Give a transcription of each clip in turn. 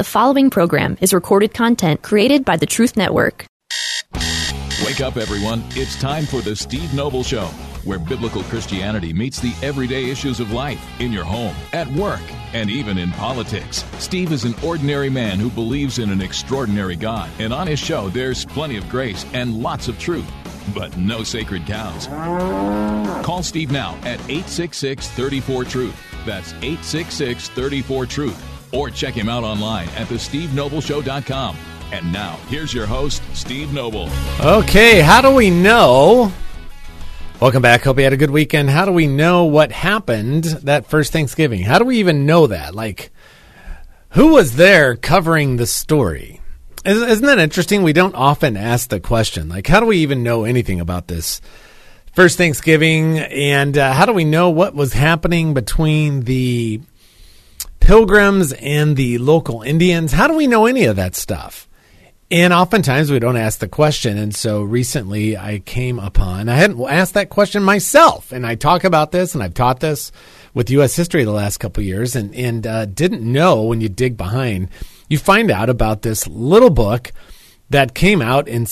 The following program is recorded content created by the Truth Network. Wake up, everyone. It's time for the Steve Noble Show, where biblical Christianity meets the everyday issues of life in your home, at work, and even in politics. Steve is an ordinary man who believes in an extraordinary God, and on his show, there's plenty of grace and lots of truth, but no sacred cows. Call Steve now at 866-34-TRUTH. That's 866-34-TRUTH. Or check him out online at thestevenobleshow.com. And now, here's your host, Steve Noble. Okay, how do we know? Welcome back. Hope you had a good weekend. How do we know what happened that first Thanksgiving? How do we even know that? Like, who was there covering the story? Isn't that interesting? We don't often ask the question. Like, how do we even know anything about this first Thanksgiving? And how do we know what was happening between the Pilgrims and the local Indians? How do we know any of that stuff? And oftentimes we don't ask the question. And so recently I hadn't asked that question myself. And I talk about this, and I've taught this with U.S. history the last couple of years, and didn't know. When you dig behind, you find out about this little book that came out in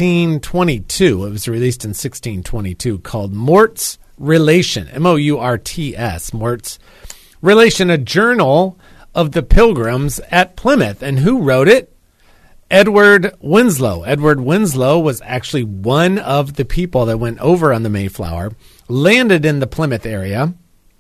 1622. It was released in 1622, called Mort's Relation, M-O-U-R-T-S, Mort's Relation, a journal of the Pilgrims at Plymouth. And who wrote it? Edward Winslow. Edward Winslow was actually one of the people that went over on the Mayflower, landed in the Plymouth area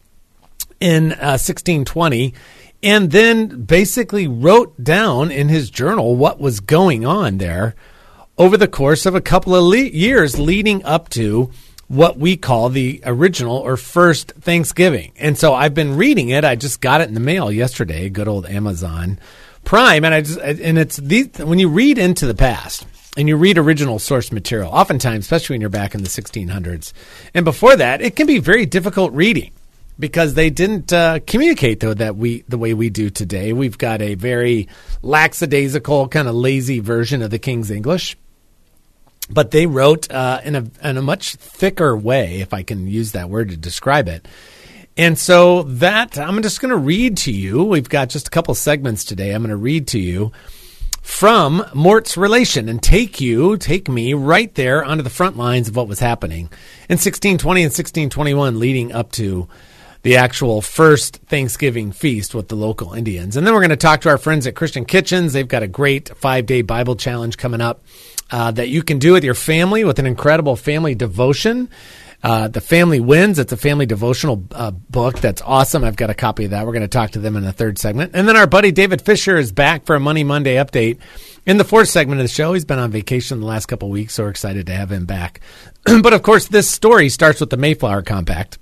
in 1620, and then basically wrote down in his journal what was going on there over the course of a couple of years leading up to what we call the original or first Thanksgiving. And so I've been reading it. I just got it in the mail yesterday, good old Amazon Prime. And it's these, when you read into the past and you read original source material, oftentimes, especially when you're back in the 1600s and before that, it can be very difficult reading because they didn't communicate the way we do today. We've got a very lackadaisical, kind of lazy version of the King's English. But they wrote in a much thicker way, if I can use that word to describe it. And so that I'm just going to read to you. We've got just a couple segments today. I'm going to read to you from Mort's Relation and take me right there onto the front lines of what was happening in 1620 and 1621 leading up to the actual first Thanksgiving feast with the local Indians. And then we're going to talk to our friends at Christian Kitchens. They've got a great 5-day Bible challenge coming up that you can do with your family with an incredible family devotion. The Family Wins. It's a family devotional book that's awesome. I've got a copy of that. We're going to talk to them in the third segment. And then our buddy David Fisher is back for a Money Monday update in the fourth segment of the show. He's been on vacation the last couple of weeks, so we're excited to have him back. But, of course, this story starts with the Mayflower Compact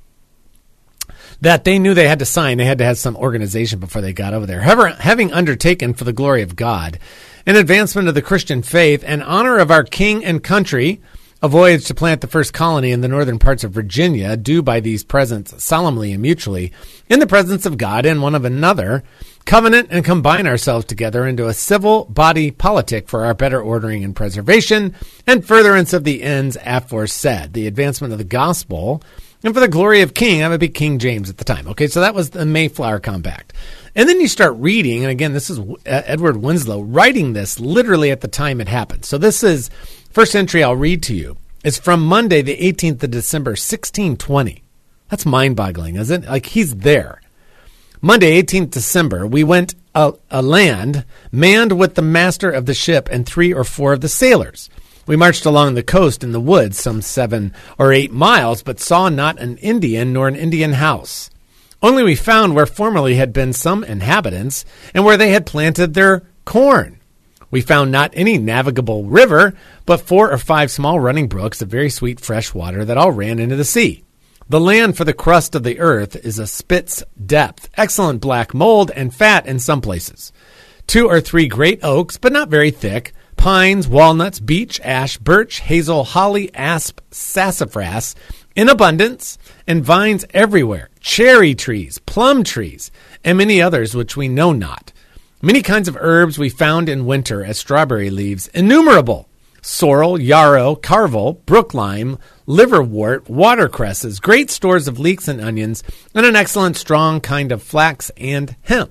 that they knew they had to sign. They had to have some organization before they got over there. Having undertaken for the glory of God, an advancement of the Christian faith, and honor of our king and country, a voyage to plant the first colony in the northern parts of Virginia, do by these presents solemnly and mutually, in the presence of God and one of another, covenant and combine ourselves together into a civil body politic for our better ordering and preservation, and furtherance of the ends aforesaid, the advancement of the gospel, and for the glory of King. I would be King James at the time. Okay, so that was the Mayflower Compact. And then you start reading, and again, this is Edward Winslow writing this literally at the time it happened. So this is first entry I'll read to you. It's from Monday, the 18th of December, 1620. That's mind-boggling, isn't it? Like, he's there. Monday, 18th December, we went a land manned with the master of the ship and 3 or 4 of the sailors. We marched along the coast in the woods some 7 or 8 miles, but saw not an Indian nor an Indian house. Only we found where formerly had been some inhabitants and where they had planted their corn. We found not any navigable river, but 4 or 5 small running brooks of very sweet fresh water that all ran into the sea. The land for the crust of the earth is a spit's depth, excellent black mold and fat in some places. 2 or 3 great oaks, but not very thick, pines, walnuts, beech, ash, birch, hazel, holly, asp, sassafras, in abundance, and vines everywhere, cherry trees, plum trees, and many others which we know not. Many kinds of herbs we found in winter as strawberry leaves, innumerable. Sorrel, yarrow, carvel, brooklime, liverwort, watercresses, great stores of leeks and onions, and an excellent strong kind of flax and hemp.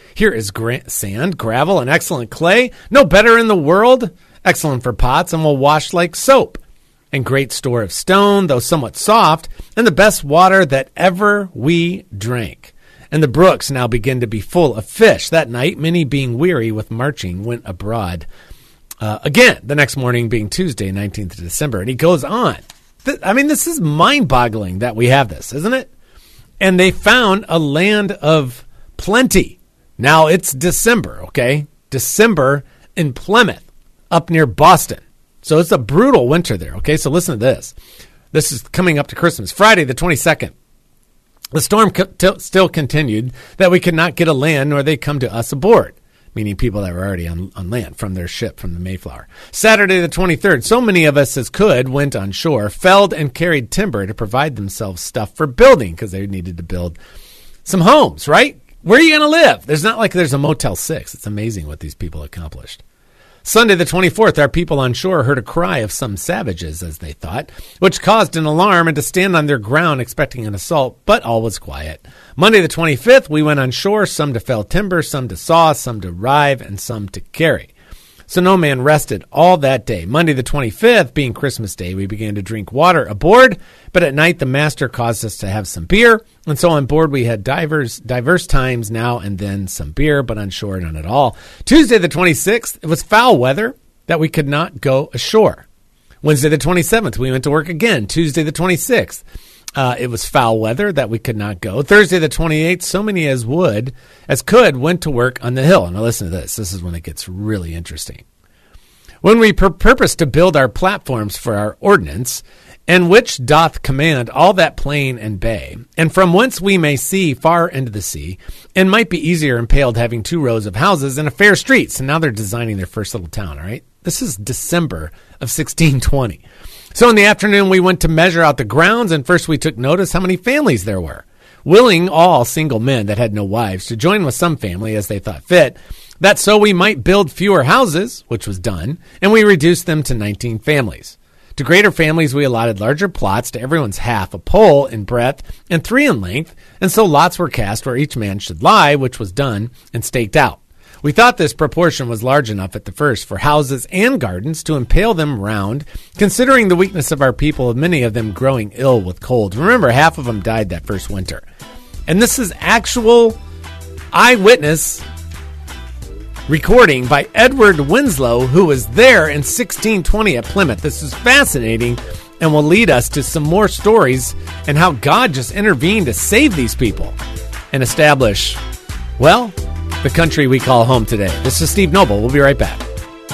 Here is sand, gravel, and excellent clay, no better in the world, excellent for pots, and will wash like soap. And great store of stone, though somewhat soft, and the best water that ever we drank. And the brooks now begin to be full of fish. That night, many being weary with marching went abroad. Again, the next morning being Tuesday, 19th of December. And he goes on. This is mind-boggling that we have this, isn't it? And they found a land of plenty. Now, it's December, okay? December in Plymouth, up near Boston. So it's a brutal winter there, okay? So listen to this. This is coming up to Christmas. Friday, the 22nd. The storm still continued that we could not get a land, nor they come to us aboard, meaning people that were already on land from their ship from the Mayflower. Saturday, the 23rd. So many of us as could went on shore, felled and carried timber to provide themselves stuff for building because they needed to build some homes, right? Where are you going to live? There's not like there's a Motel 6. It's amazing what these people accomplished. Sunday the 24th, our people on shore heard a cry of some savages, as they thought, which caused an alarm and to stand on their ground expecting an assault, but all was quiet. Monday the 25th, we went on shore, some to fell timber, some to saw, some to rive, and some to carry. So no man rested all that day. Monday the 25th, being Christmas Day, we began to drink water aboard, but at night the master caused us to have some beer, and so on board we had diverse times now and then some beer, but on shore none at all. Tuesday the 26th, it was foul weather that we could not go ashore. Wednesday the 27th, we went to work again. Tuesday the 26th, it was foul weather that we could not go. Thursday the 28th, so many as could went to work on the hill. And now listen to this. This is when it gets really interesting. When we purpose to build our platforms for our ordnance, and which doth command all that plain and bay, and from whence we may see far into the sea, and might be easier impaled having 2 rows of houses and a fair street. So now they're designing their first little town, all right? This is December of 1620. So in the afternoon, we went to measure out the grounds, and first we took notice how many families there were, willing all single men that had no wives to join with some family as they thought fit, that so we might build fewer houses, which was done, and we reduced them to 19 families. To greater families we allotted larger plots, to everyone's half a pole in breadth and 3 in length, and so lots were cast where each man should lie, which was done and staked out. We thought this proportion was large enough at the first for houses and gardens to impale them round, considering the weakness of our people, many of them growing ill with cold. Remember, half of them died that first winter. And this is actual eyewitness recording by Edward Winslow, who was there in 1620 at Plymouth. This is fascinating and will lead us to some more stories and how God just intervened to save these people and establish, well, the country we call home today. This is Steve Noble. We'll be right back.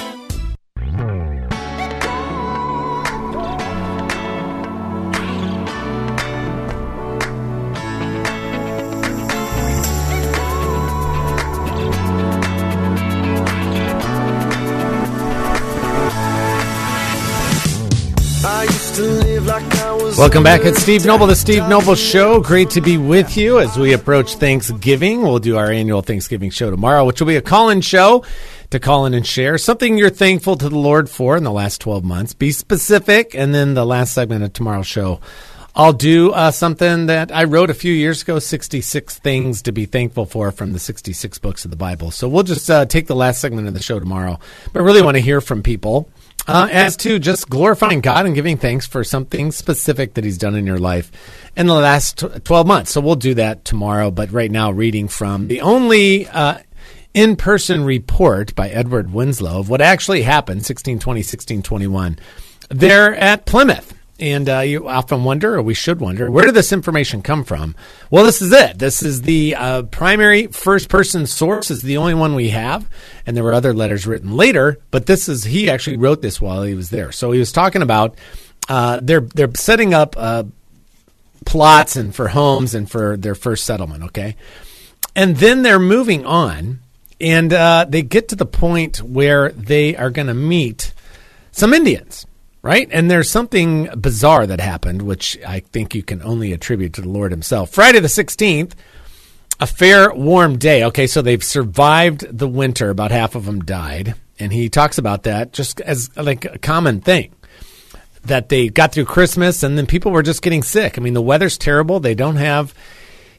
Welcome back. It's Steve Noble, the Steve Noble Show. Great to be with you as we approach Thanksgiving. We'll do our annual Thanksgiving show tomorrow, which will be a call-in show to call in and share something you're thankful to the Lord for in the last 12 months. Be specific. And then the last segment of tomorrow's show, I'll do something that I wrote a few years ago, 66 things to be thankful for from the 66 books of the Bible. So we'll just take the last segment of the show tomorrow. But really want to hear from people as to just glorifying God and giving thanks for something specific that he's done in your life in the last 12 months. So we'll do that tomorrow. But right now, reading from the only in-person report by Edward Winslow of what actually happened, 1620, 1621, there at Plymouth. And you often wonder, or we should wonder, where did this information come from? Well, this is it. This is the primary first-person source. Is the only one we have. And there were other letters written later, but this is, he actually wrote this while he was there. So he was talking about they're setting up plots and for homes and for their first settlement, okay? And then they're moving on, and they get to the point where they are going to meet some Indians. Right? And there's something bizarre that happened, which I think you can only attribute to the Lord himself. Friday the 16th, a fair, warm day. Okay, so they've survived the winter. About half of them died. And he talks about that just as like a common thing, that they got through Christmas and then people were just getting sick. I mean, the weather's terrible. They don't have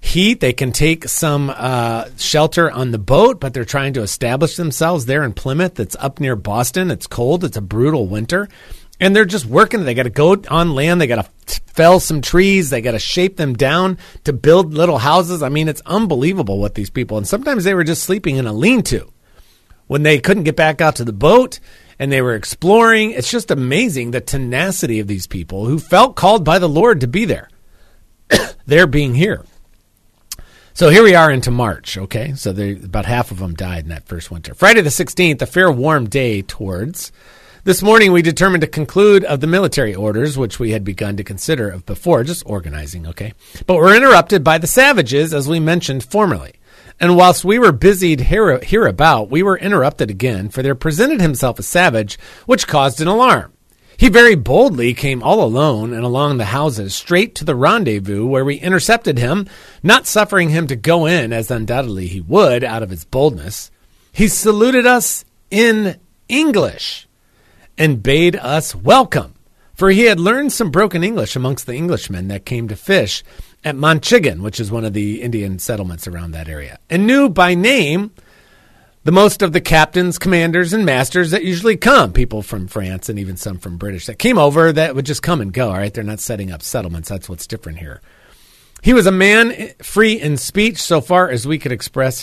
heat. They can take some shelter on the boat, but they're trying to establish themselves there in Plymouth. It's up near Boston. It's cold. It's a brutal winter. And they're just working. They got to go on land. They got to fell some trees. They got to shape them down to build little houses. I mean, it's unbelievable what these people. And sometimes they were just sleeping in a lean-to when they couldn't get back out to the boat and they were exploring. It's just amazing the tenacity of these people who felt called by the Lord to be there. They're being here. So here we are into March, okay? So about half of them died in that first winter. Friday the 16th, a fair warm day towards. This morning, we determined to conclude of the military orders, which we had begun to consider of before, just organizing, okay? But were interrupted by the savages, as we mentioned formerly. And whilst we were busied hereabout, we were interrupted again, for there presented himself a savage, which caused an alarm. He very boldly came all alone and along the houses, straight to the rendezvous, where we intercepted him, not suffering him to go in, as undoubtedly he would, out of his boldness. He saluted us in English, and bade us welcome, for he had learned some broken English amongst the Englishmen that came to fish at Manchigan, which is one of the Indian settlements around that area, and knew by name the most of the captains, commanders, and masters that usually come, people from France and even some from British that came over that would just come and go, all right? They're not setting up settlements. That's what's different here. He was a man free in speech so far as he could express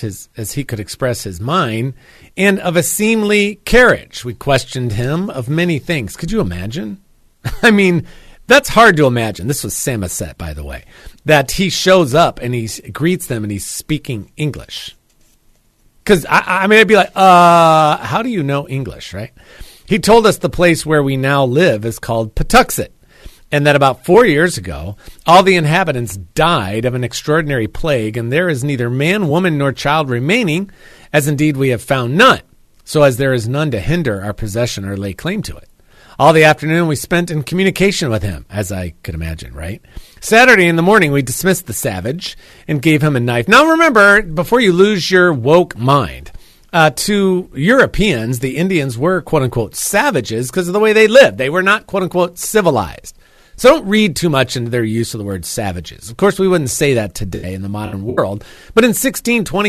his mind, and of a seemly carriage. We questioned him of many things. Could you imagine? I mean, that's hard to imagine. This was Samoset, by the way, that he shows up and he greets them and he's speaking English. Because, I mean, I'd be like, how do you know English, right? He told us the place where we now live is called Patuxet, and that about 4 years ago, all the inhabitants died of an extraordinary plague, and there is neither man, woman, nor child remaining, as indeed we have found none, so as there is none to hinder our possession or lay claim to it. All the afternoon we spent in communication with him, as I could imagine, right? Saturday in the morning, we dismissed the savage and gave him a knife. Now remember, before you lose your woke mind, to Europeans, the Indians were, quote-unquote, savages because of the way they lived. They were not, quote-unquote, civilized. So don't read too much into their use of the word savages. Of course, we wouldn't say that today in the modern world. But in 1620,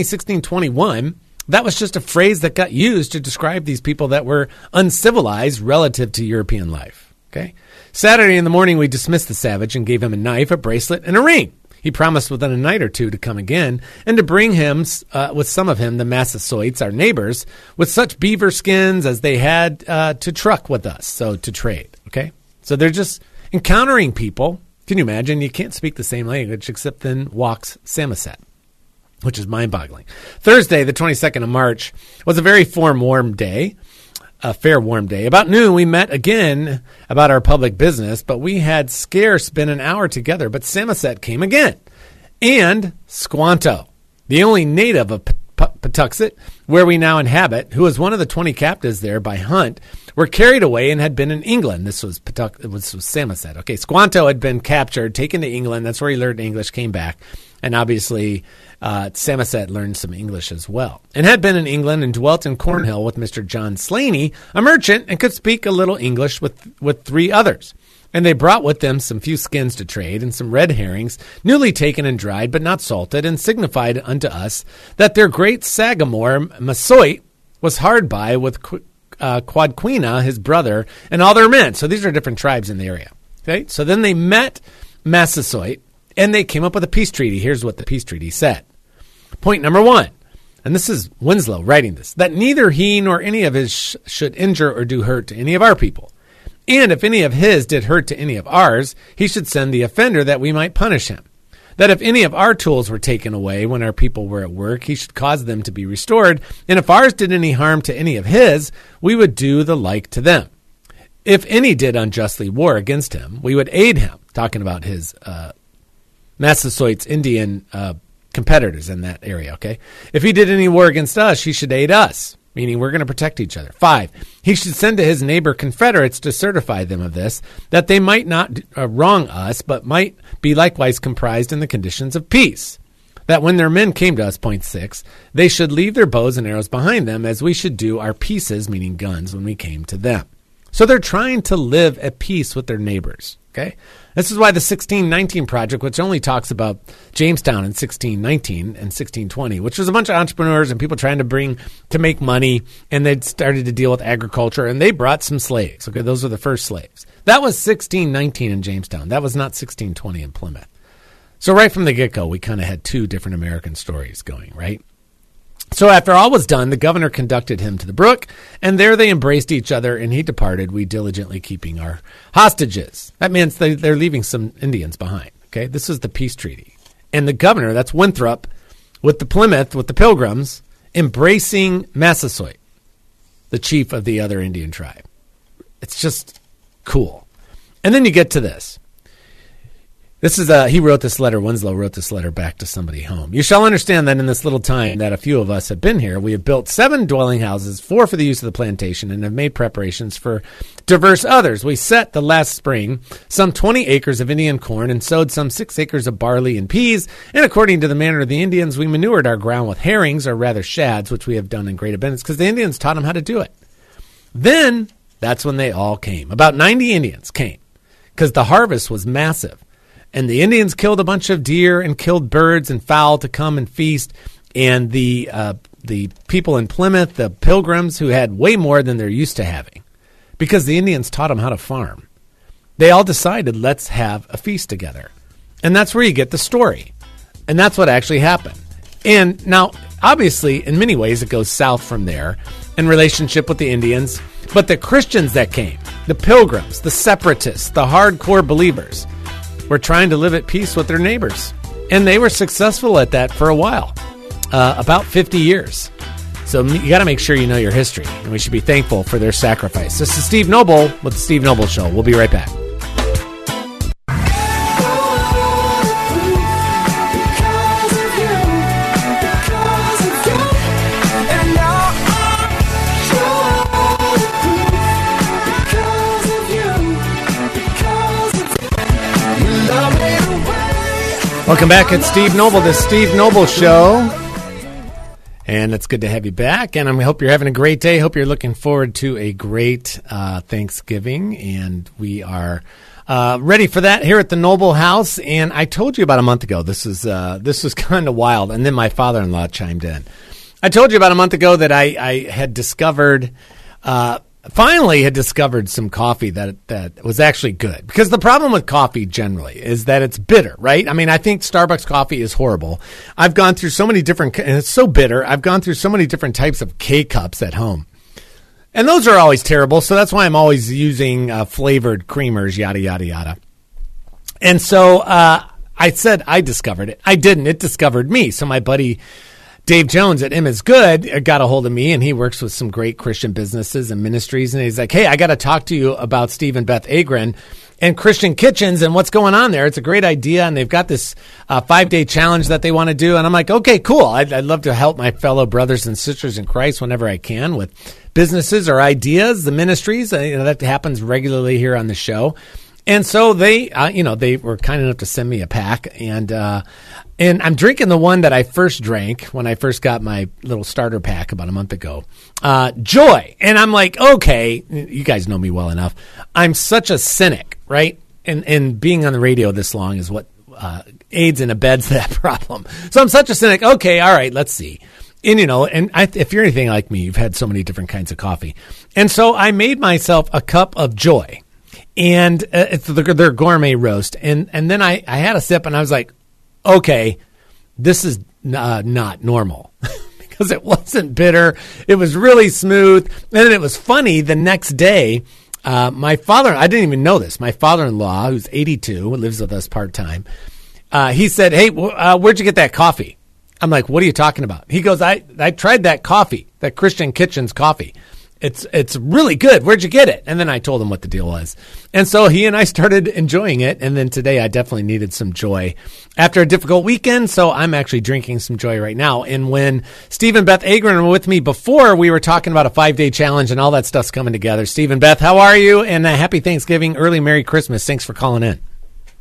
1621, that was just a phrase that got used to describe these people that were uncivilized relative to European life. Okay. Saturday in the morning, we dismissed the savage and gave him a knife, a bracelet, and a ring. He promised within a night or two to come again and to bring him, with some of him, the Massasoits, our neighbors, with such beaver skins as they had to truck with us, so to trade. Okay. So they're just encountering people. Can you imagine? You can't speak the same language except then walks Samoset, which is mind-boggling. Thursday, the 22nd of March, was a very warm day, a fair warm day. About noon, we met again about our public business, but we had scarce been an hour together. But Samoset came again, and Squanto, the only native of Patuxet, where we now inhabit, who was one of the 20 captives there by Hunt, were carried away and had been in England. This was Samoset. Okay, Squanto had been captured, taken to England. That's where he learned English, came back. And obviously, Samoset learned some English as well, and had been in England and dwelt in Cornhill with Mr. John Slaney, a merchant, and could speak a little English with 3 others. And they brought with them some few skins to trade and some red herrings, newly taken and dried, but not salted, and signified unto us that their great Sagamore, Massoit, was hard by with Quadquina, his brother, and all their men. So these are different tribes in the area. Okay, so then they met Massasoit, and they came up with a peace treaty. Here's what the peace treaty said. Point number 1, and this is Winslow writing this, that neither he nor any of his should injure or do hurt to any of our people. And if any of his did hurt to any of ours, he should send the offender that we might punish him. That if any of our tools were taken away when our people were at work, he should cause them to be restored. And if ours did any harm to any of his, we would do the like to them. If any did unjustly war against him, we would aid him. Talking about his Massasoits Indian competitors in that area, okay? If he did any war against us, he should aid us, meaning we're going to protect each other. 5, he should send to his neighbor confederates to certify them of this, that they might not wrong us, but might be likewise comprised in the conditions of peace. That when their men came to us, point 6, they should leave their bows and arrows behind them, as we should do our pieces, meaning guns, when we came to them. So they're trying to live at peace with their neighbors, Okay, this is why the 1619 Project, which only talks about Jamestown in 1619 and 1620, which was a bunch of entrepreneurs and people trying to make money, and they'd started to deal with agriculture, and they brought some slaves. Okay, those are the first slaves. That was 1619 in Jamestown. That was not 1620 in Plymouth. So right from the get-go, we kind of had two different American stories going, right? So after all was done, the governor conducted him to the brook, and there they embraced each other, and he departed, we diligently keeping our hostages. That means they're leaving some Indians behind, okay? This is the peace treaty. And the governor, that's Winthrop, with the Plymouth, with the Pilgrims, embracing Massasoit, the chief of the other Indian tribe. It's just cool. And then you get to this. This is he wrote this letter. Winslow wrote this letter back to somebody home. You shall understand that in this little time that a few of us have been here, we have built 7 dwelling houses, 4 for the use of the plantation, and have made preparations for diverse others. We set the last spring some 20 acres of Indian corn and sowed some 6 acres of barley and peas. And according to the manner of the Indians, we manured our ground with herrings, or rather shads, which we have done in great abundance because the Indians taught them how to do it. Then that's when they all came. About 90 Indians came because the harvest was massive. And the Indians killed a bunch of deer and killed birds and fowl to come and feast. And the people in Plymouth, the Pilgrims, who had way more than they're used to having, because the Indians taught them how to farm, they all decided, let's have a feast together. And that's where you get the story. And that's what actually happened. And now, obviously, in many ways, it goes south from there in relationship with the Indians. But the Christians that came, the Pilgrims, the separatists, the hardcore believers, were trying to live at peace with their neighbors. And they were successful at that for a while, about 50 years. So you got to make sure you know your history, and we should be thankful for their sacrifice. This is Steve Noble with The Steve Noble Show. We'll be right back. Welcome back. It's Steve Noble, the Steve Noble Show. And it's good to have you back. And I hope you're having a great day. Hope you're looking forward to a great Thanksgiving. And we are ready for that here at the Noble House. And I told you about a month ago, this was kind of wild. And then my father-in-law chimed in. I told you about a month ago that I had discovered finally had discovered some coffee that was actually good. Because the problem with coffee generally is that it's bitter, right? I mean, I think Starbucks coffee is horrible. I've gone through so many different, and it's so bitter, I've gone through so many different types of K-Cups at home. And those are always terrible, so that's why I'm always using flavored creamers, yada, yada, yada. And so I said I discovered it. I didn't. It discovered me. So my buddy Dave Jones at M is Good got a hold of me, and he works with some great Christian businesses and ministries. And he's like, hey, I got to talk to you about Steve and Beth Agron and Christian Kitchens and what's going on there. It's a great idea, and they've got this 5-day challenge that they want to do. And I'm like, okay, cool. I'd love to help my fellow brothers and sisters in Christ whenever I can with businesses or ideas, the ministries. That happens regularly here on the show. And so they were kind enough to send me a pack, and I'm drinking the one that I first drank when I first got my little starter pack about a month ago, Joy. And I'm like, okay, you guys know me well enough. I'm such a cynic, right? And being on the radio this long is what aids and abets that problem. So I'm such a cynic. Okay, all right, let's see. And, if you're anything like me, you've had so many different kinds of coffee. And so I made myself a cup of Joy. And it's their gourmet roast. And then I had a sip, and I was like, okay, this is not normal. Because it wasn't bitter. It was really smooth. And then it was funny. The next day, my father, I didn't even know this, my father-in-law, who's 82, who lives with us part-time, he said, hey, where'd you get that coffee? I'm like, what are you talking about? He goes, I tried that coffee, that Christian Kitchens coffee. It's really good. Where'd you get it? And then I told him what the deal was. And so he and I started enjoying it. And then today I definitely needed some Joy after a difficult weekend. So I'm actually drinking some Joy right now. And when Steve and Beth Agron were with me before, we were talking about a 5-day challenge and all that stuff's coming together. Steve and Beth, how are you? And happy Thanksgiving, early Merry Christmas. Thanks for calling in.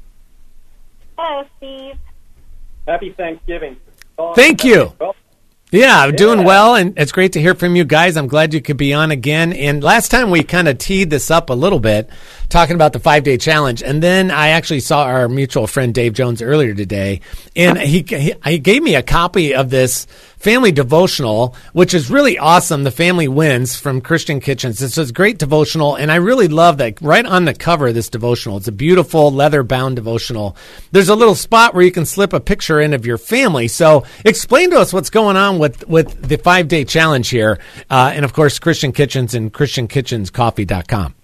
Hello, Steve. Happy Thanksgiving. Thank you. Yeah, I'm doing well, and it's great to hear from you guys. I'm glad you could be on again. And last time we kind of teed this up a little bit, talking about the 5-day challenge, and then I actually saw our mutual friend Dave Jones earlier today, and he gave me a copy of this family devotional, which is really awesome. The Family Wins from Christian Kitchens. It's a great devotional, and I really love that right on the cover of this devotional. It's a beautiful leather-bound devotional. There's a little spot where you can slip a picture in of your family. So explain to us what's going on with the 5-day challenge here, and of course Christian Kitchens and ChristianKitchensCoffee.com.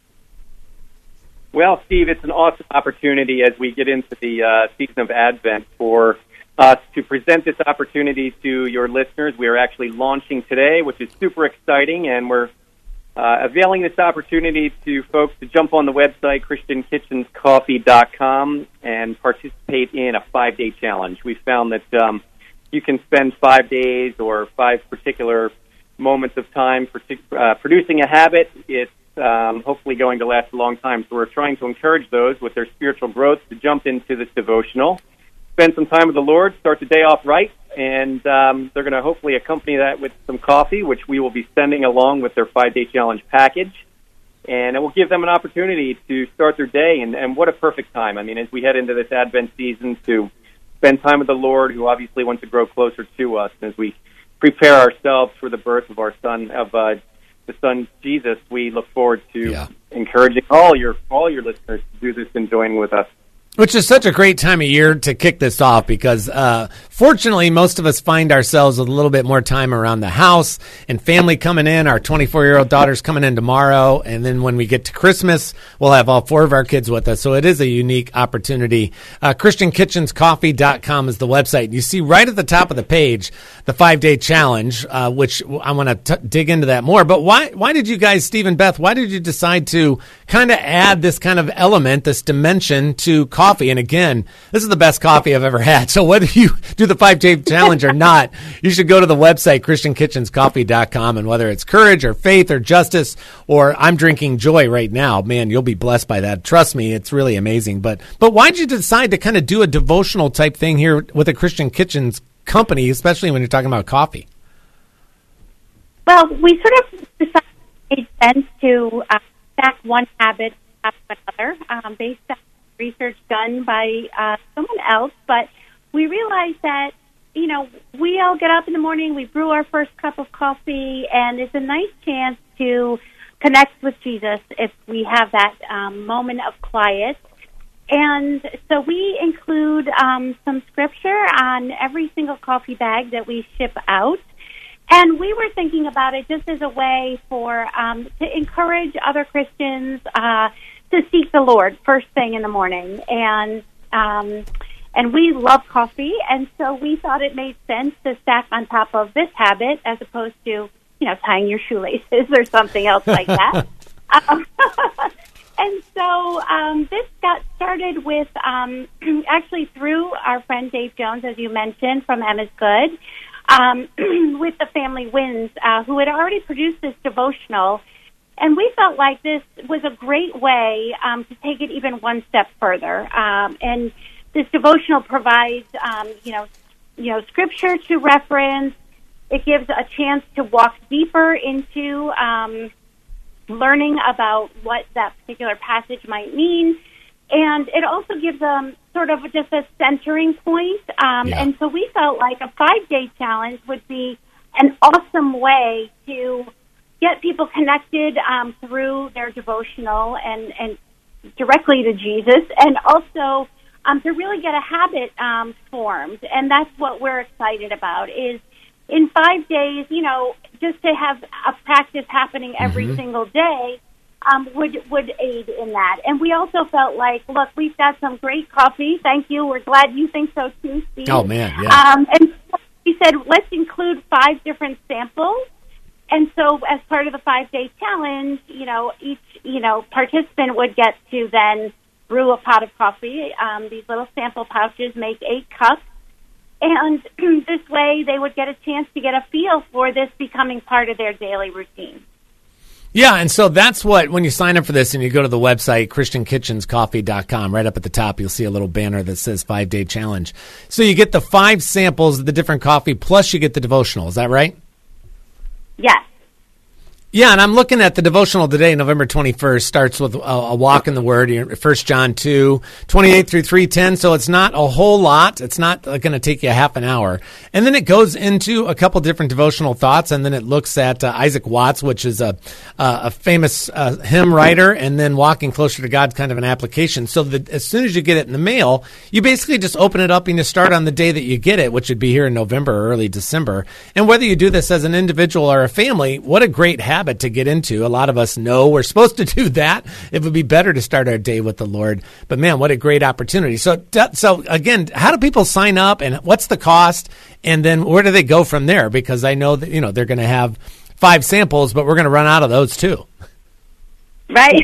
Well, Steve, it's an awesome opportunity as we get into the season of Advent for us to present this opportunity to your listeners. We are actually launching today, which is super exciting, and we're availing this opportunity to folks to jump on the website, ChristianKitchensCoffee.com, and participate in a 5-day challenge. We found that you can spend 5 days or 5 particular moments of time producing a habit. It's hopefully going to last a long time. So we're trying to encourage those with their spiritual growth to jump into this devotional, spend some time with the Lord, start the day off right, and they're going to hopefully accompany that with some coffee, which we will be sending along with their 5-day challenge package. And it will give them an opportunity to start their day, and what a perfect time. I mean, as we head into this Advent season, to spend time with the Lord, who obviously wants to grow closer to us. And as we prepare ourselves for the birth of our son, the son Jesus, we look forward to encouraging all your listeners to do this and join with us. Which is such a great time of year to kick this off because, fortunately, most of us find ourselves with a little bit more time around the house and family coming in. Our 24-year-old daughter's coming in tomorrow, and then when we get to Christmas, we'll have all 4 of our kids with us. So it is a unique opportunity. ChristianKitchensCoffee.com is the website. You see right at the top of the page the 5-day challenge, which I want to dig into that more. But why did you guys, Steve and Beth, why did you decide to kind of add this kind of element, this dimension to coffee? And again, this is the best coffee I've ever had. So whether you do the 5-day challenge or not, you should go to the website, ChristianKitchensCoffee.com, and whether it's courage or faith or justice or I'm drinking joy right now, man, you'll be blessed by that. Trust me, it's really amazing. But why did you decide to kind of do a devotional type thing here with a Christian Kitchens company, especially when you're talking about coffee? Well, we sort of decided it made sense to stack one habit after another based on research done by someone else, but we realized that, you know, we all get up in the morning, we brew our first cup of coffee, and it's a nice chance to connect with Jesus if we have that moment of quiet. And so we include some scripture on every single coffee bag that we ship out. And we were thinking about it just as a way for to encourage other Christians to seek the Lord first thing in the morning, and we love coffee, and so we thought it made sense to stack on top of this habit as opposed to, tying your shoelaces or something else like that. And so this got started with actually through our friend Dave Jones, as you mentioned, from Emma's Good, with the Family Wins, who had already produced this devotional. And we felt like this was a great way to take it even one step further. And this devotional provides, scripture to reference. It gives a chance to walk deeper into learning about what that particular passage might mean. And it also gives them sort of just a centering point. And so we felt like a 5-day challenge would be an awesome way to get people connected through their devotional and directly to Jesus, and also to really get a habit formed. And that's what we're excited about, is in 5 days, just to have a practice happening every single day would aid in that. And we also felt like, look, we've got some great coffee. Thank you. We're glad you think so too, Steve. Oh, man, yeah. And we said, let's include 5 different samples. And so as part of the 5-day challenge, each, participant would get to then brew a pot of coffee. These little sample pouches make 8 cups. And this way they would get a chance to get a feel for this becoming part of their daily routine. Yeah, and so that's what, when you sign up for this and you go to the website, ChristianKitchensCoffee.com, right up at the top, you'll see a little banner that says 5-Day Challenge. So you get the 5 samples of the different coffee, plus you get the devotional. Is that right? Yes. Yeah, and I'm looking at the devotional today, November 21st, starts with a walk in the Word, 1 John 2, 28 through 3:10, so it's not a whole lot. It's not going to take you a half an hour. And then it goes into a couple different devotional thoughts, and then it looks at Isaac Watts, which is a famous hymn writer, and then Walking Closer to God, kind of an application. So as soon as you get it in the mail, you basically just open it up and you start on the day that you get it, which would be here in November or early December. And whether you do this as an individual or a family, what a great habit to get into. A lot of us know we're supposed to do that. It would be better to start our day with the Lord. But man, what a great opportunity. So again, how do people sign up, and what's the cost? And then where do they go from there? Because I know that, they're going to have 5 samples, but we're going to run out of those too. Right.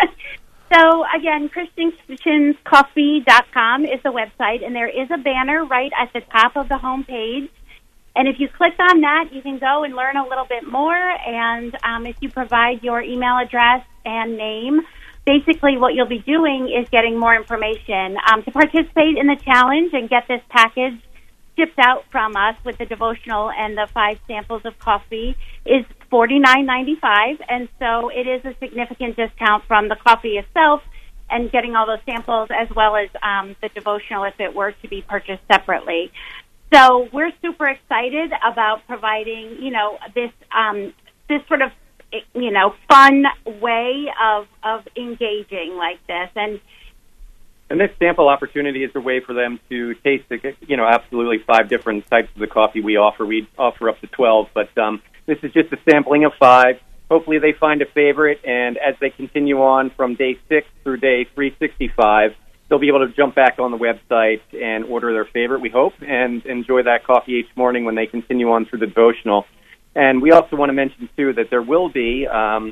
So again, ChristianKitchensCoffee.com is the website, and there is a banner right at the top of the homepage. And if you click on that, you can go and learn a little bit more. And if you provide your email address and name, basically what you'll be doing is getting more information. To participate in the challenge and get this package shipped out from us with the devotional and the 5 samples of coffee is $49.95. And so it is a significant discount from the coffee itself and getting all those samples, as well as the devotional if it were to be purchased separately. So we're super excited about providing, this sort of, fun way of engaging like this. And this sample opportunity is a way for them to taste, absolutely 5 different types of the coffee we offer. We offer up to 12, but this is just a sampling of 5. Hopefully they find a favorite, and as they continue on from day 6 through day 365, they'll be able to jump back on the website and order their favorite, we hope, and enjoy that coffee each morning when they continue on through the devotional. And we also want to mention, too, that there will be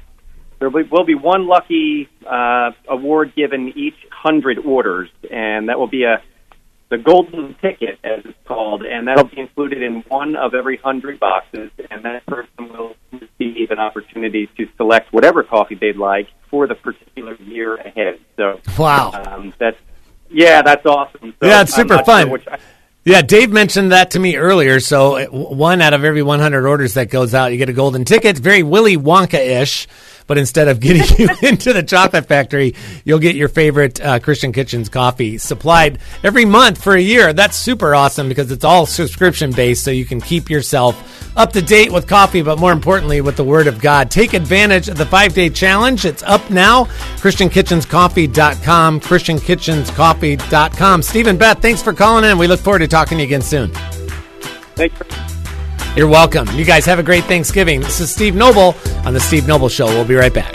one lucky award given each 100 orders, and that will be the golden ticket, as it's called, and that'll be included in one of every 100 boxes, and that person will receive an opportunity to select whatever coffee they'd like for the particular year ahead. So, wow. That's awesome. So yeah, it's super fun. Sure yeah, Dave mentioned that to me earlier. So 1 out of every 100 orders that goes out, you get a golden ticket. It's very Willy Wonka-ish. But instead of getting you into the chocolate factory, you'll get your favorite Christian Kitchens coffee supplied every month for a year. That's super awesome because it's all subscription-based, so you can keep yourself up to date with coffee, but more importantly, with the Word of God. Take advantage of the 5-Day Challenge. It's up now. ChristianKitchensCoffee.com, ChristianKitchensCoffee.com. Steve and Beth, thanks for calling in. We look forward to talking to you again soon. Thanks. You're welcome. You guys have a great Thanksgiving. This is Steve Noble on The Steve Noble Show. We'll be right back.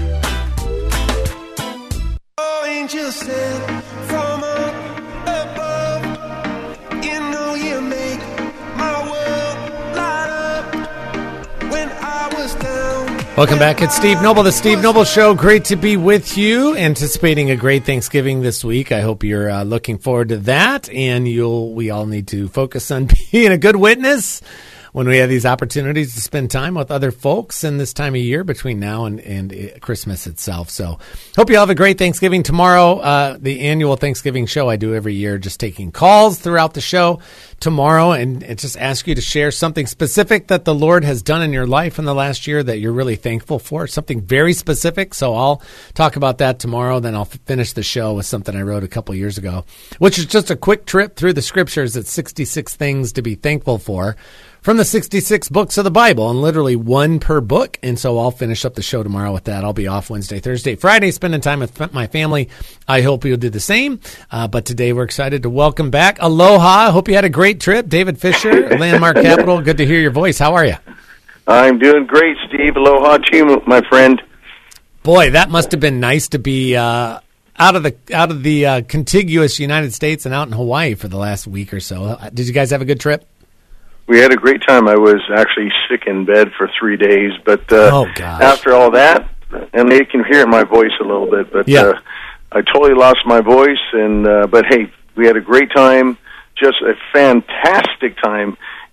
Oh, angel sent from above. You know you make my world light up when I was down. Welcome back. It's Steve Noble, The Steve Noble Show. Great to be with you. Anticipating a great Thanksgiving this week. I hope you're looking forward to that. And we all need to focus on being a good witness when we have these opportunities to spend time with other folks in this time of year between now and Christmas itself. So hope you all have a great Thanksgiving tomorrow. The annual Thanksgiving show I do every year, just taking calls throughout the show tomorrow and just ask you to share something specific that the Lord has done in your life in the last year that you're really thankful for, something very specific. So I'll talk about that tomorrow. Then I'll finish the show with something I wrote a couple years ago, which is just a quick trip through the scriptures. It's 66 things to be thankful for from the 66 books of the Bible, and literally one per book. And so I'll finish up the show tomorrow with that. I'll be off Wednesday, Thursday, Friday, spending time with my family. I hope you'll do the same. But today we're excited to welcome back Aloha. Hope you had a great trip. David Fisher, Landmark Capital. Good to hear your voice. How are you? I'm doing great, Steve. Aloha to you, my friend. Boy, that must have been nice to be out of the contiguous United States and out in Hawaii for the last week or so. Did you guys have a good trip? We had a great time. I was actually sick in bed for 3 days, but after all that, and they can hear my voice a little bit, but I totally lost my voice. And but hey, we had a great time, just a fantastic time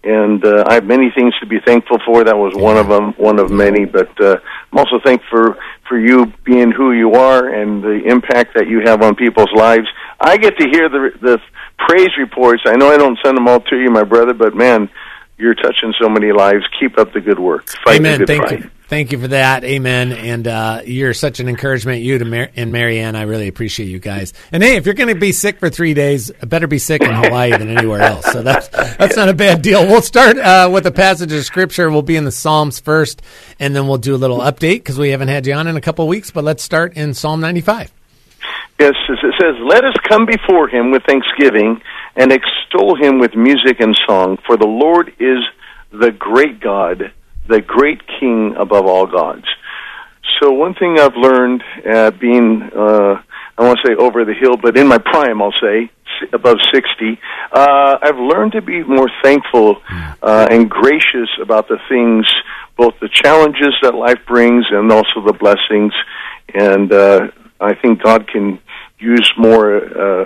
And I have many things to be thankful for. That was one of them, one of many. But I'm also thankful for you being who you are and the impact that you have on people's lives. I get to hear the praise reports. I know I don't send them all to you, my brother, but, man, you're touching so many lives. Keep up the good work. Fight Amen. the good Thank fight. you. Thank you for that. Amen. And you're such an encouragement, you and Marianne. I really appreciate you guys. And hey, if you're going to be sick for 3 days, better be sick in Hawaii than anywhere else. So that's not a bad deal. We'll start with a passage of Scripture. We'll be in the Psalms first, and then we'll do a little update because we haven't had you on in a couple of weeks. But let's start in Psalm 95. Yes, it says, "Let us come before him with thanksgiving and extol him with music and song. For the Lord is the great God, the great King above all gods." So one thing I've learned being, I want to say over the hill, but in my prime, I'll say, above 60, I've learned to be more thankful and gracious about the things, both the challenges that life brings and also the blessings. And I think God can use more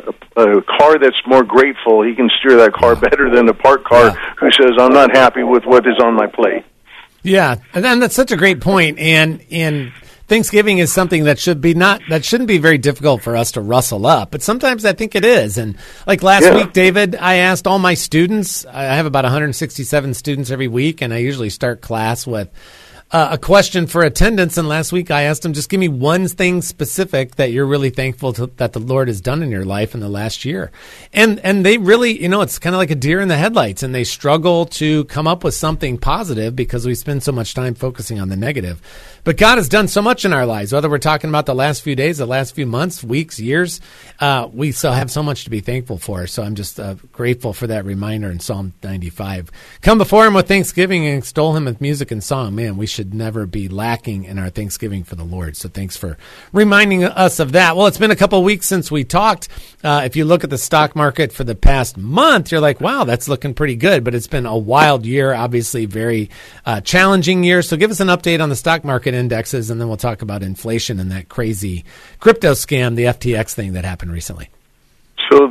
a car that's more grateful. He can steer that car better than a parked car who says, "I'm not happy with what is on my plate." Yeah, and that's such a great point. And Thanksgiving is something that shouldn't be very difficult for us to rustle up, but sometimes I think it is. And like last week, David, I asked all my students. I have about 167 students every week, and I usually start class with a question for attendance. And last week I asked them, just give me one thing specific that you're really thankful that the Lord has done in your life in the last year. And they really, it's kind of like a deer in the headlights, and they struggle to come up with something positive because we spend so much time focusing on the negative. But God has done so much in our lives, whether we're talking about the last few days, the last few months, weeks, years, we still have so much to be thankful for. So I'm just grateful for that reminder in Psalm 95. Come before him with thanksgiving and extol him with music and song. Man, we should never be lacking in our thanksgiving for the Lord. So thanks for reminding us of that. Well, it's been a couple of weeks since we talked. If you look at the stock market for the past month, you're like, wow, that's looking pretty good. But it's been a wild year, obviously very challenging year. So give us an update on the stock market indexes, and then we'll talk about inflation and that crazy crypto scam, the FTX thing that happened recently. So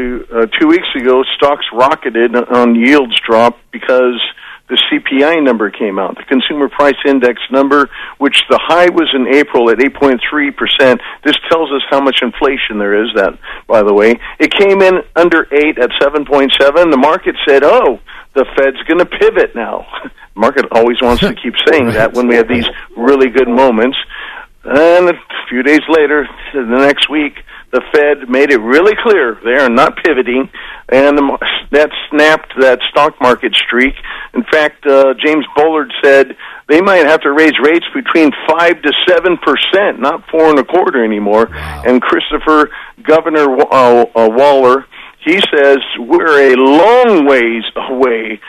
2 weeks ago, stocks rocketed on yields drop because the CPI number came out, the Consumer Price Index number, which the high was in April at 8.3%. This tells us how much inflation there is, that, by the way. It came in under 8 at 7.7. The market said, oh, the Fed's going to pivot now. The market always wants to keep saying that when we have these really good moments. And a few days later, the next week, the Fed made it really clear they are not pivoting, and that snapped that stock market streak. In fact, James Bullard said they might have to raise rates between 5 to 7%, not 4.25% anymore. Wow. And Governor Waller, he says we're a long ways away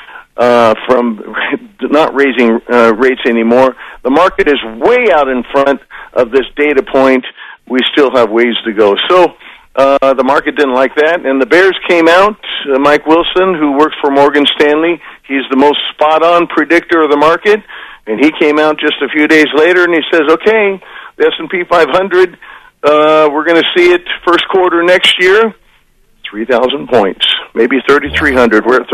from not raising rates anymore. The market is way out in front of this data point. We still have ways to go. So the market didn't like that, and the bears came out. Mike Wilson, who works for Morgan Stanley, he's the most spot-on predictor of the market, and he came out just a few days later, and he says, okay, the S&P 500, we're going to see it first quarter next year, 3,000 points, maybe 3,300. We're at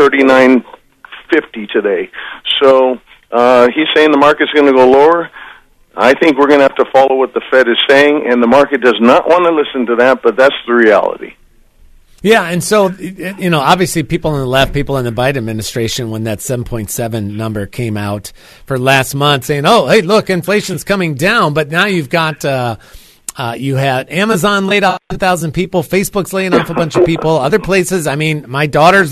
3,950 today. So he's saying the market's going to go lower. I think we're going to have to follow what the Fed is saying, and the market does not want to listen to that, but that's the reality. Yeah, and so, obviously people on the left, people in the Biden administration, when that 7.7 number came out for last month, saying, oh, hey, look, inflation's coming down, but now you've got you had Amazon laid off 1,000 people, Facebook's laying off a bunch of people, other places. I mean, my daughter's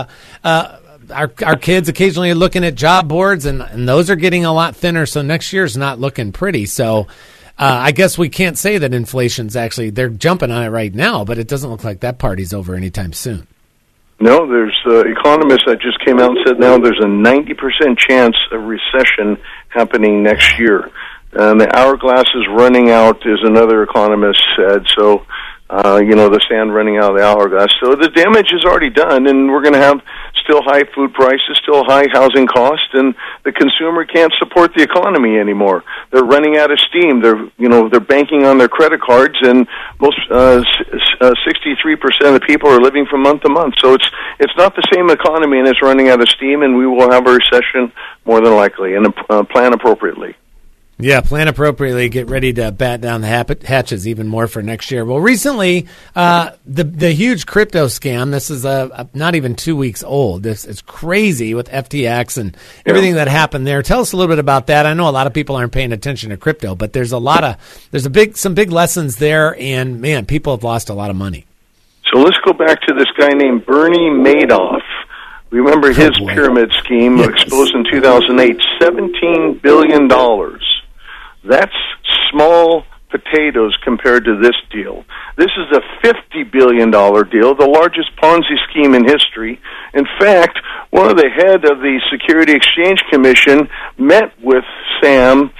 our kids occasionally are looking at job boards, and those are getting a lot thinner, so next year's not looking pretty. So I guess we can't say that inflation's actually, they're jumping on it right now, but it doesn't look like that party's over anytime soon. No, there's economists that just came out and said now there's a 90% chance of recession happening next year. And the hourglass is running out, as another economist said. So the sand running out of the hourglass. So the damage is already done, and we're going to have still high food prices, still high housing costs, and the consumer can't support the economy anymore. They're running out of steam. They're banking on their credit cards, and most 63% of the people are living from month to month. So it's not the same economy, and it's running out of steam, and we will have a recession more than likely, and plan appropriately. Yeah, plan appropriately. Get ready to bat down the hatches even more for next year. Well, recently, the huge crypto scam, this is not even 2 weeks old. It's crazy with FTX and everything that happened there. Tell us a little bit about that. I know a lot of people aren't paying attention to crypto, but there's some big lessons there, and man, people have lost a lot of money. So let's go back to this guy named Bernie Madoff. Remember his pyramid scheme exposed in 2008, $17 billion. That's small potatoes compared to this deal. This is a $50 billion deal, the largest Ponzi scheme in history. In fact, one of the head of the Security Exchange Commission met with Sam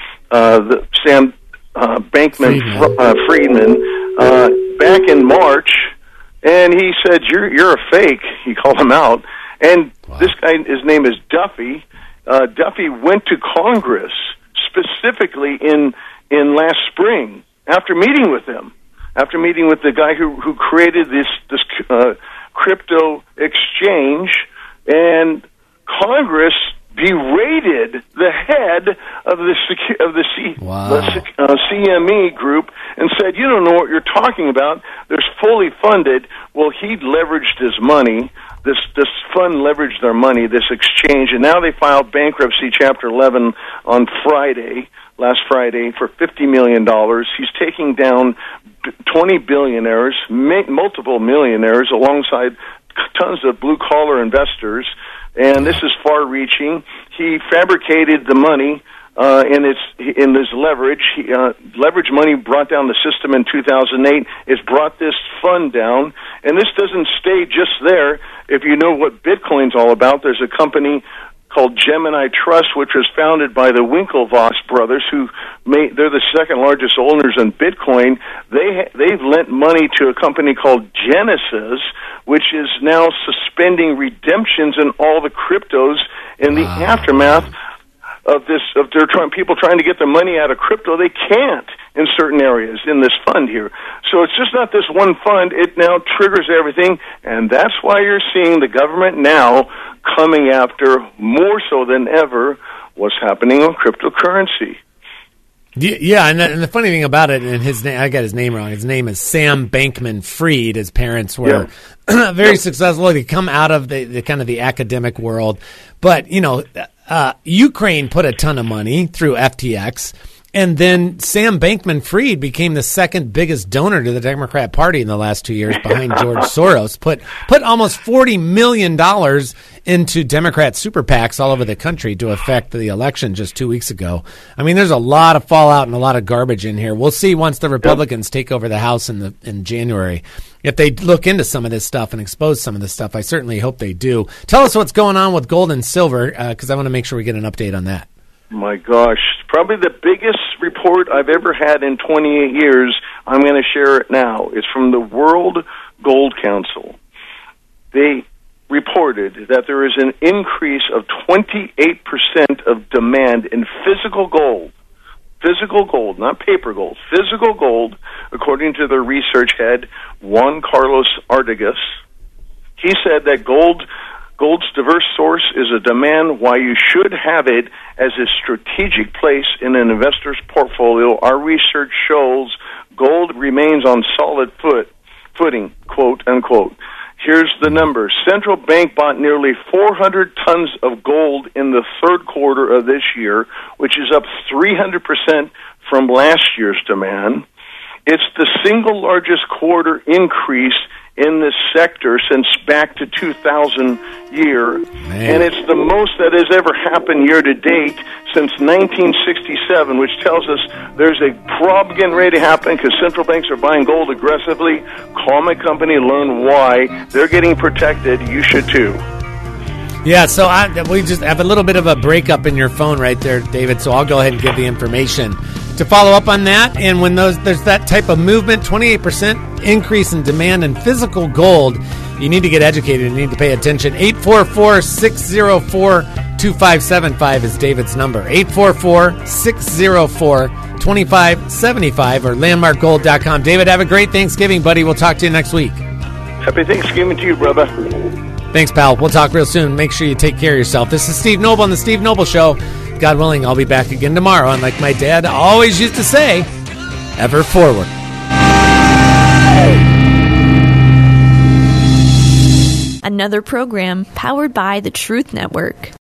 Bankman-Friedman back in March, and he said, "You're a fake." He called him out. And this guy, his name is Duffy. Duffy went to Congress specifically in last spring after meeting with him, after meeting with the guy who created this crypto exchange, and Congress berated the head of the CME group and said, "You don't know what you're talking about. They're fully funded." Well, he leveraged his money. This fund leveraged their money, this exchange, and now they filed bankruptcy, Chapter 11, on last Friday, for $50 million. He's taking down 20 billionaires, multiple millionaires, alongside tons of blue-collar investors, and this is far-reaching. He fabricated the money in his leverage. Leverage money brought down the system in 2008. It's brought this fund down, and this doesn't stay just there. If you know what Bitcoin's all about, there's a company called Gemini Trust, which was founded by the Winklevoss brothers, they're the second largest owners in Bitcoin. They've lent money to a company called Genesis, which is now suspending redemptions in all the cryptos in the aftermath of this. People trying to get their money out of crypto. They can't in certain areas in this fund here. So it's just not this one fund. It now triggers everything, and that's why you're seeing the government now coming after, more so than ever, what's happening on cryptocurrency. Yeah, and the funny thing about it, and I got his name wrong. His name is Sam Bankman-Fried. His parents were very successful. They come out of the kind of the academic world, but Ukraine put a ton of money through FTX. And then Sam Bankman-Fried became the second biggest donor to the Democrat Party in the last 2 years, behind George Soros. Put almost $40 million into Democrat super PACs all over the country to affect the election just 2 weeks ago. I mean, there's a lot of fallout and a lot of garbage in here. We'll see once the Republicans take over the House in January if they look into some of this stuff and expose some of this stuff. I certainly hope they do. Tell us what's going on with gold and silver, because I want to make sure we get an update on that. My gosh, probably the biggest report I've ever had in 28 years. I'm going to share it now. It's from the World Gold Council. They reported that there is an increase of 28% of demand in physical gold, not paper gold, physical gold, according to their research head, Juan Carlos Artigas. He said that gold's diverse source is a demand why you should have it as a strategic place in an investor's portfolio. Our research shows gold remains on solid footing, quote unquote. Here's the numbers. Central Bank bought nearly 400 tons of gold in the third quarter of this year, which is up 300% from last year's demand. It's the single largest quarter increase in this sector since back to 2000 year, and it's the most that has ever happened year to date since 1967, which tells us there's a problem getting ready to happen because central banks are buying gold aggressively. Call my company, learn why. They're getting protected. You should too. Yeah, so we just have a little bit of a breakup in your phone right there, David, so I'll go ahead and give the information. to follow up on that. And when there's that type of movement, 28% increase in demand in physical gold, you need to get educated and need to pay attention. 844-604-2575 is David's number. 844-604-2575 or landmarkgold.com. David, have a great Thanksgiving, buddy. We'll talk to you next week. Happy Thanksgiving to you, brother. Thanks, pal. We'll talk real soon. Make sure you take care of yourself. This is Steve Noble on The Steve Noble Show. God willing, I'll be back again tomorrow. And like my dad always used to say, ever forward. Another program powered by the Truth Network.